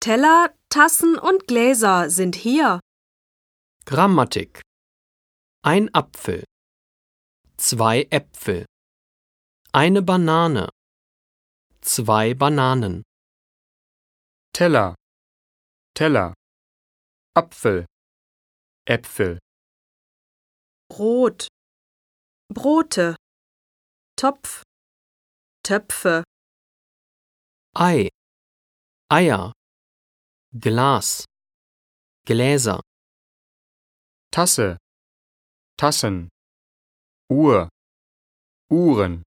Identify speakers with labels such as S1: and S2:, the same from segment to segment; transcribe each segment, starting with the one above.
S1: Teller, Tassen und Gläser sind hier.
S2: Grammatik: Ein Apfel, 2 Äpfel, eine Banane, 2 Bananen.
S3: Teller, Teller, Apfel, Äpfel.
S1: Brot, Brote, Topf, Töpfe.
S2: Ei, Eier, Glas, Gläser.
S3: Tasse, Tassen, Uhr, Uhren.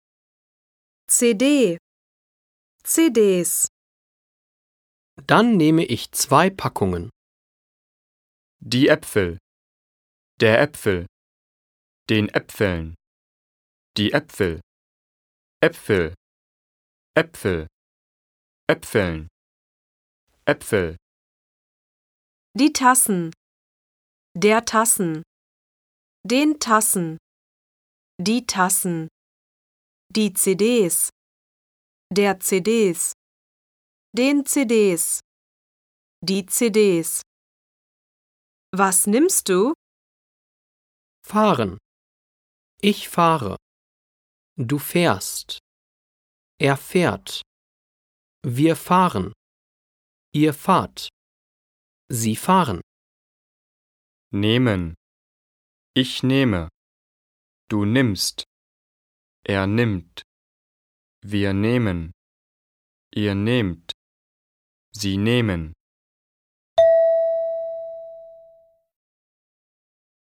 S1: CD, CDs.
S2: Dann nehme ich 2 Packungen.
S3: Die Äpfel, der Äpfel, den Äpfeln, die Äpfel, Äpfel, Äpfel, Äpfeln, Äpfel.
S1: Die Tassen, der Tassen, den Tassen, die Tassen, die CDs, der CDs, den CDs, die CDs. Was nimmst du?
S2: Fahren. Ich fahre. Du fährst. Er fährt. Wir fahren. Ihr fahrt. Sie fahren.
S3: Nehmen. Ich nehme. Du nimmst. Er nimmt. Wir nehmen. Ihr nehmt. Sie nehmen.